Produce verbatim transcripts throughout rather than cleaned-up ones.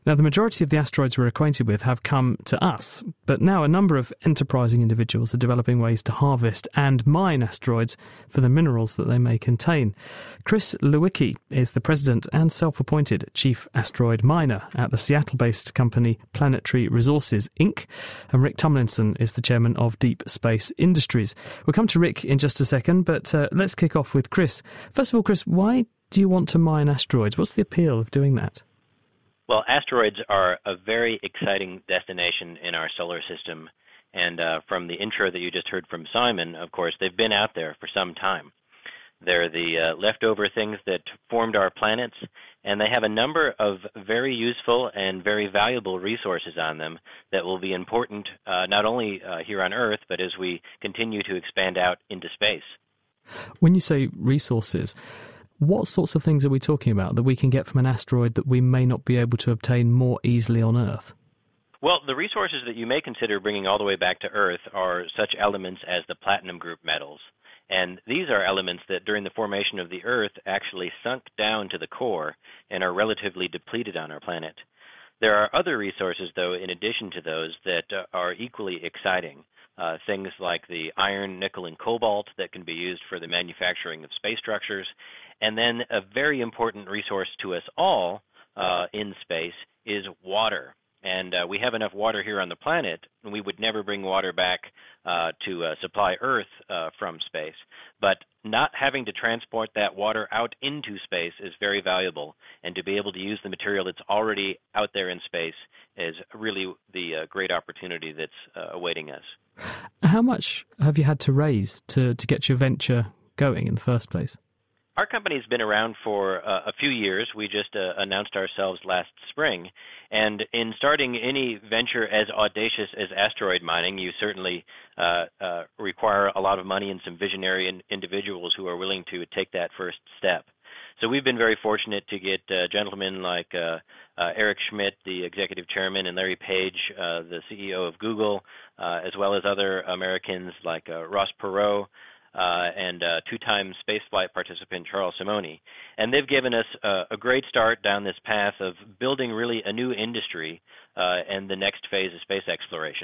Now, the majority of the asteroids we're acquainted with have come to us, but now a number of enterprising individuals are developing ways to harvest and mine asteroids for the minerals that they may contain. Chris Lewicki is the president and self-appointed chief asteroid miner at the Seattle-based company Planetary Resources, Incorporated, and Rick Tomlinson is the chairman of Deep Space Industries. We'll come to Rick in just a second, but uh, let's kick off with Chris. First of all, Chris, why do you want to mine asteroids? What's the appeal of doing that? Well, asteroids are a very exciting destination in our solar system. And uh, from the intro that you just heard from Simon, of course, they've been out there for some time. They're the uh, leftover things that formed our planets, and they have a number of very useful and very valuable resources on them that will be important uh, not only uh, here on Earth, but as we continue to expand out into space. When you say resources, what sorts of things are we talking about that we can get from an asteroid that we may not be able to obtain more easily on Earth? Well, the resources that you may consider bringing all the way back to Earth are such elements as the platinum group metals. And these are elements that during the formation of the Earth actually sunk down to the core and are relatively depleted on our planet. There are other resources, though, in addition to those that uh, are equally exciting. Uh, things like the iron, nickel, and cobalt that can be used for the manufacturing of space structures. And then a very important resource to us all uh, in space is water. And uh, we have enough water here on the planet, and we would never bring water back uh, to uh, supply Earth uh, from space. But not having to transport that water out into space is very valuable, and to be able to use the material that's already out there in space is really the uh, great opportunity that's uh, awaiting us. How much have you had to raise to, to get your venture going in the first place? Our company's been around for uh, a few years. We just uh, announced ourselves last spring. And in starting any venture as audacious as asteroid mining, you certainly uh, uh, require a lot of money and some visionary in- individuals who are willing to take that first step. So we've been very fortunate to get uh, gentlemen like uh, uh, Eric Schmidt, the executive chairman, and Larry Page, uh, the C E O of Google, uh, as well as other Americans like uh, Ross Perot, Uh, and uh, two-time spaceflight participant Charles Simonyi. And they've given us uh, a great start down this path of building really a new industry uh, and the next phase of space exploration.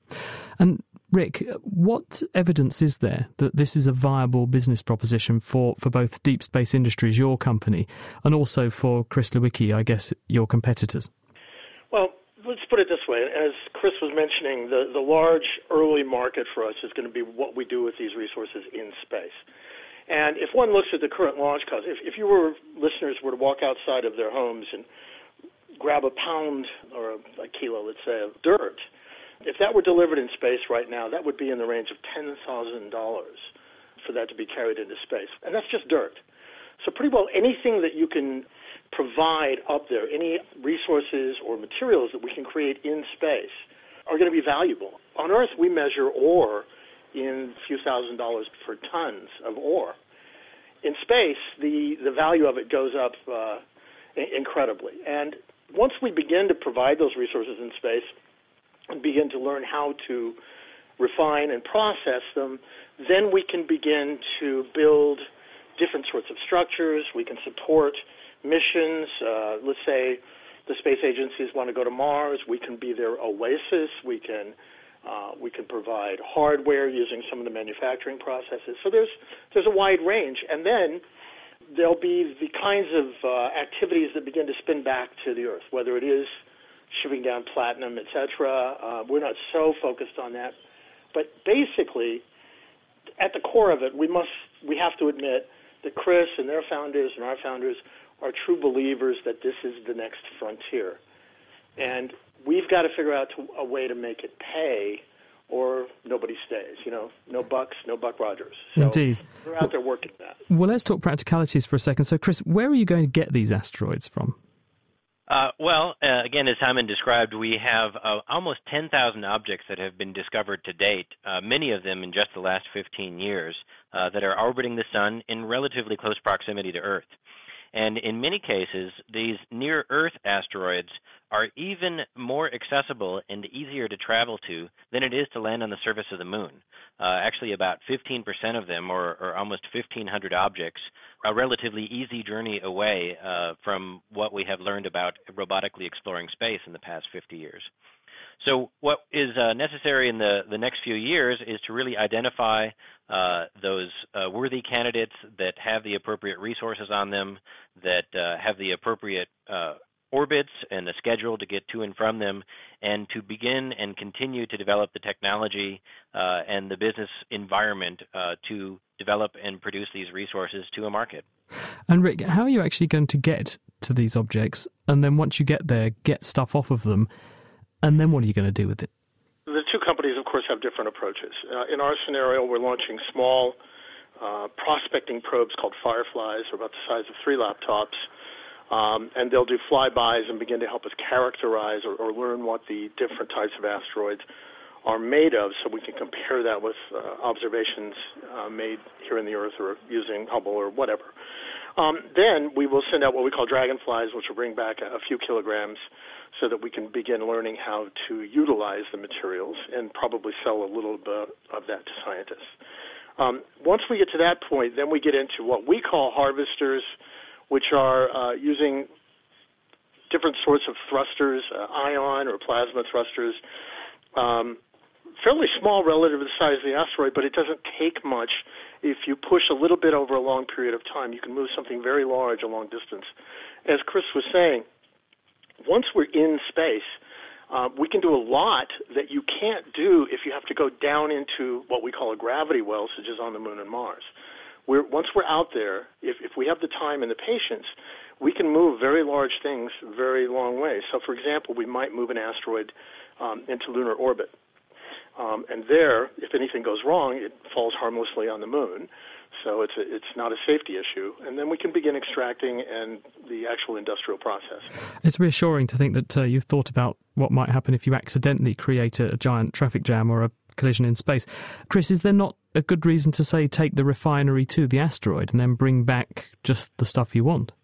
And Rick, what evidence is there that this is a viable business proposition for, for both Deep Space Industries, your company, and also for Chris Lewicki, I guess, your competitors? Well, let's put it this way. As Chris was mentioning, the, the large early market for us is going to be what we do with these resources in space. And if one looks at the current launch costs, if, if you were, listeners were to walk outside of their homes and grab a pound or a, a kilo, let's say, of dirt, if that were delivered in space right now, that would be in the range of ten thousand dollars for that to be carried into space. And that's just dirt. So pretty well anything that you can provide up there, any resources or materials that we can create in space are going to be valuable. On Earth, we measure ore in a few thousand dollars per tons of ore. In space, the, the value of it goes up uh, incredibly. And once we begin to provide those resources in space and begin to learn how to refine and process them, then we can begin to build different sorts of structures. We can support missions. Uh, let's say the space agencies want to go to Mars. We can be their oasis. We can uh, we can provide hardware using some of the manufacturing processes. So there's there's a wide range. And then there'll be the kinds of uh, activities that begin to spin back to the Earth, whether it is shipping down platinum, et cetera. Uh, we're not so focused on that. But basically, at the core of it, we must we have to admit that Chris and their founders and our founders are true believers that this is the next frontier. And we've got to figure out to, a way to make it pay, or nobody stays. You know, no bucks, no Buck Rogers. So Indeed. We're out there working that. Well, let's talk practicalities for a second. So, Chris, where are you going to get these asteroids from? Uh, well, uh, again, as Simon described, we have uh, almost ten thousand objects that have been discovered to date, uh, many of them in just the last fifteen years, uh, that are orbiting the Sun in relatively close proximity to Earth. And in many cases, these near-Earth asteroids are even more accessible and easier to travel to than it is to land on the surface of the moon. Uh, actually, about fifteen percent of them, or, or almost fifteen hundred objects, a relatively easy journey away uh, from what we have learned about robotically exploring space in the past fifty years. So what is uh, necessary in the, the next few years is to really identify uh, those uh, worthy candidates that have the appropriate resources on them, that uh, have the appropriate uh, orbits and a schedule to get to and from them, and to begin and continue to develop the technology uh, and the business environment uh, to develop and produce these resources to a market. And Rick, how are you actually going to get to these objects, and then once you get there, get stuff off of them? And then what are you going to do with it? The two companies, of course, have different approaches. Uh, in our scenario, we're launching small uh, prospecting probes called Fireflies, or about the size of three laptops, um, and they'll do flybys and begin to help us characterize or, or learn what the different types of asteroids are made of, so we can compare that with uh, observations uh, made here in the Earth or using Hubble or whatever. Um, then we will send out what we call dragonflies, which will bring back a, a few kilograms so that we can begin learning how to utilize the materials and probably sell a little bit of that to scientists. Um, once we get to that point, then we get into what we call harvesters, which are uh, using different sorts of thrusters, uh, ion or plasma thrusters, um, fairly small relative to the size of the asteroid, but it doesn't take much. If you push a little bit over a long period of time, you can move something very large a long distance. As Chris was saying, once we're in space, uh, we can do a lot that you can't do if you have to go down into what we call a gravity well, such as on the Moon and Mars. We're, once we're out there, if, if we have the time and the patience, we can move very large things very long ways. So, for example, we might move an asteroid um, into lunar orbit. Um, and there, if anything goes wrong, it falls harmlessly on the Moon. So it's a, it's not a safety issue. And then we can begin extracting and the actual industrial process. It's reassuring to think that uh, you've thought about what might happen if you accidentally create a, a giant traffic jam or a collision in space. Chris, is there not a good reason to say take the refinery to the asteroid and then bring back just the stuff you want?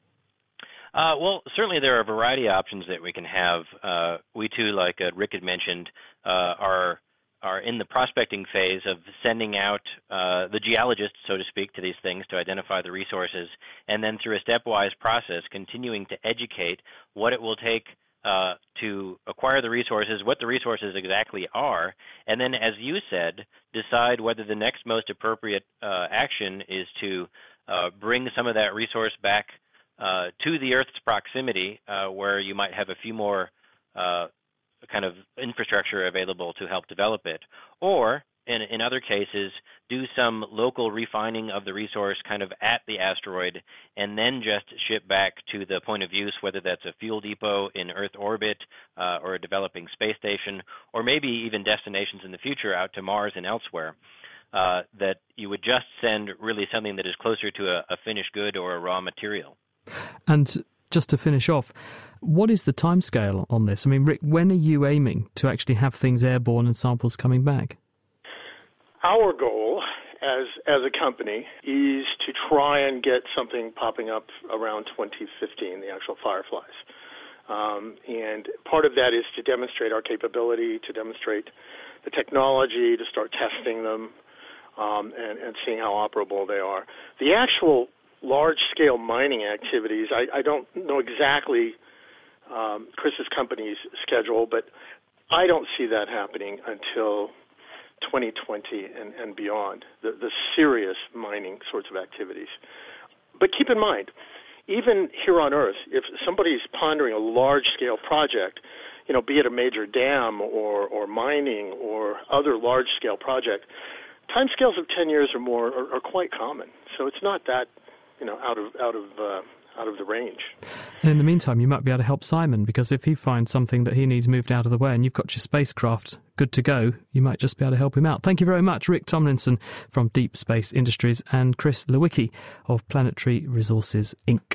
Uh, well, certainly there are a variety of options that we can have. Uh, we too, like uh, Rick had mentioned, uh, are are in the prospecting phase of sending out uh, the geologists, so to speak, to these things to identify the resources, and then through a stepwise process, continuing to educate what it will take uh, to acquire the resources, what the resources exactly are, and then, as you said, decide whether the next most appropriate uh, action is to uh, bring some of that resource back Uh, to the Earth's proximity, uh, where you might have a few more uh, kind of infrastructure available to help develop it, or in, in other cases, do some local refining of the resource kind of at the asteroid, and then just ship back to the point of use, whether that's a fuel depot in Earth orbit uh, or a developing space station, or maybe even destinations in the future out to Mars and elsewhere. Uh, that you would just send really something that is closer to a, a finished good or a raw material. And just to finish off, what is the timescale on this? I mean, Rick, when are you aiming to actually have things airborne and samples coming back? Our goal as as a company is to try and get something popping up around twenty fifteen, the actual Fireflies. Um, and part of that is to demonstrate our capability, to demonstrate the technology, to start testing them, um, and, and seeing how operable they are. The actual large-scale mining activities, I, I don't know exactly um, Chris's company's schedule, but I don't see that happening until twenty twenty and, and beyond, the, the serious mining sorts of activities. But keep in mind, even here on Earth, if somebody's pondering a large-scale project, you know, be it a major dam or, or mining or other large-scale project, timescales of ten years or more are, are quite common. So it's not that you know, out of out of uh, out of the range. And in the meantime, you might be able to help Simon, because if he finds something that he needs moved out of the way and you've got your spacecraft good to go, you might just be able to help him out. Thank you very much, Rick Tomlinson from Deep Space Industries and Chris Lewicki of Planetary Resources, Incorporated